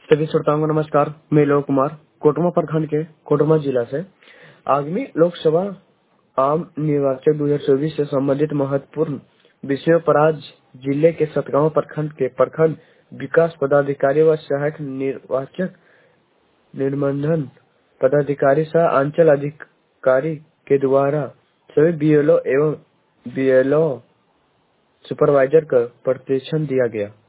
सभी श्रोताओं को नमस्कार। मैं लोक कुमार कोटमा प्रखंड के कोटमा जिला से आगामी लोकसभा आम निर्वाचन 2024 से संबंधित महत्वपूर्ण विषयों पर आज जिले के सतगांव प्रखंड के प्रखंड विकास पदाधिकारी व सहायक निर्वाचक निबंधन पदाधिकारी सह अंचल अधिकारी के द्वारा सभी बीएलओ एवं बीएलओ सुपरवाइजर का प्रशिक्षण दिया गया।